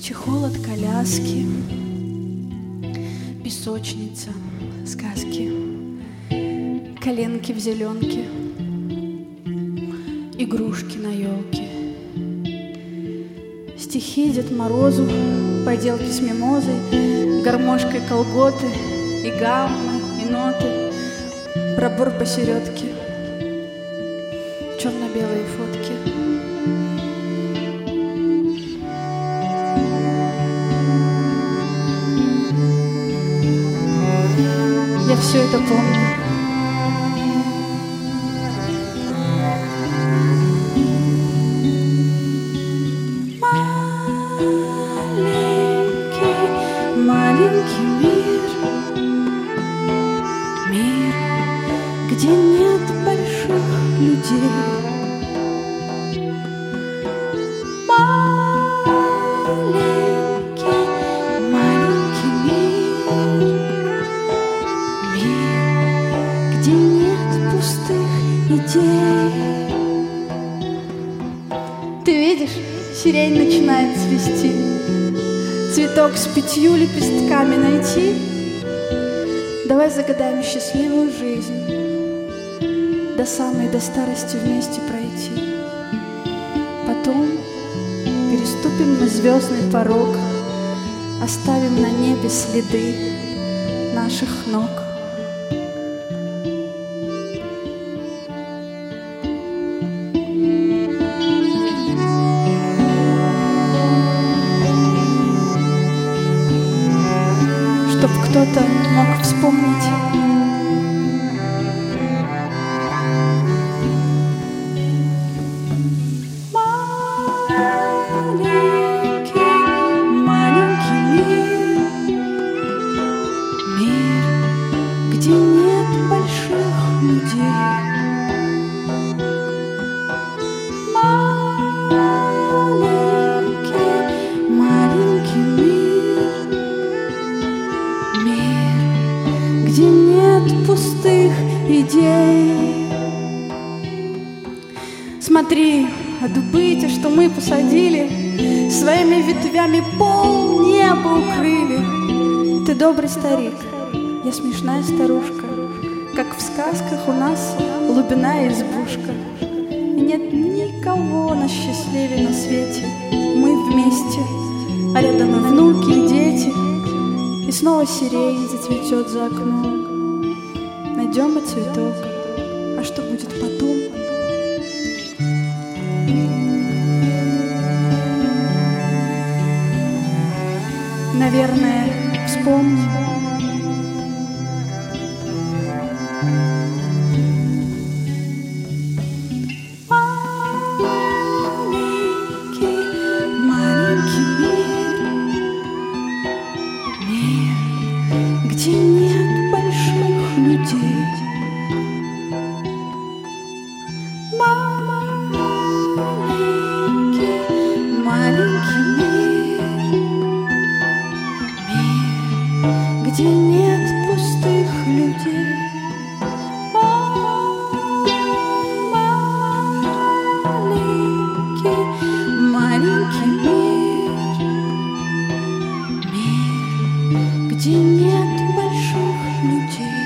Чехол от коляски, песочница, сказки, коленки в зеленке, игрушки на елке, стихи Дед Морозу, поделки с мимозой, гармошкой колготы и гаммы, и ноты, пробор посередке, черно-белые фотки. Я все это помню. Маленький мир, мир, где нет больших людей. Маленький мир, где нет пустых идей. Ты видишь, сирень начинает цвести. Цветок с 5 лепестками найти. Давай загадаем счастливую жизнь, до старости вместе пройти. Потом переступим мы звездный порог, оставим на небе следы наших ног. Чтоб кто-то мог вспомнить. Маленький мир, где нет больших людей. Маленький мир, где нет пустых идей. Смотри, а дубы эти, что мы посадили, своими ветвями пол неба укрыли. Ты добрый старик, я смешная старушка, как в сказках у нас глубинная избушка. И нет никого нас счастливее на свете. Мы вместе, а рядом и внуки, и дети. И снова сирень зацветет за окном. Найдем и цветок, а что будет потом? Наверное, вспомним. Маленький мир, где нет больших людей. Маленький мир, где нет пустых людей. Маленький мир, где нет больших людей.